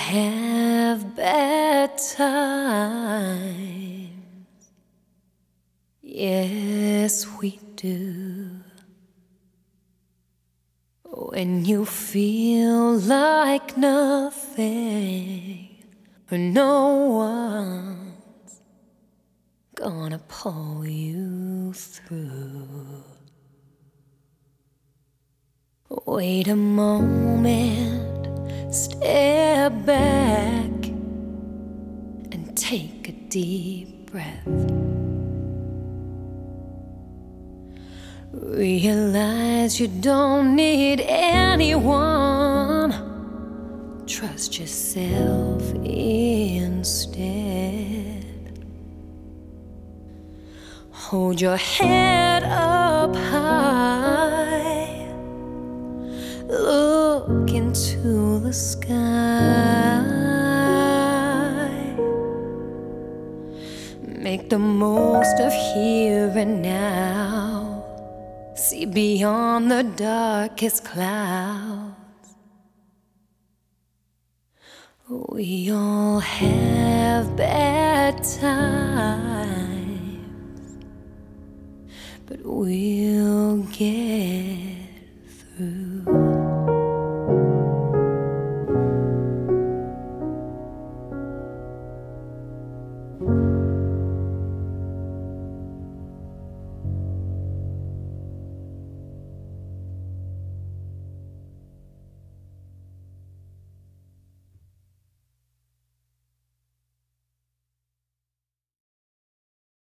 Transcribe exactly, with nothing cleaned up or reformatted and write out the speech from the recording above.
have bad times. Yes, we do. When you feel like nothing or no one's gonna pull you through. Wait a moment, step back and take a deep breath. Realize you don't need anyone. Trust yourself instead. Hold your head up high. Look into the sky. Make the most of here and now. See beyond the darkest clouds. We all have bad times, but we'll get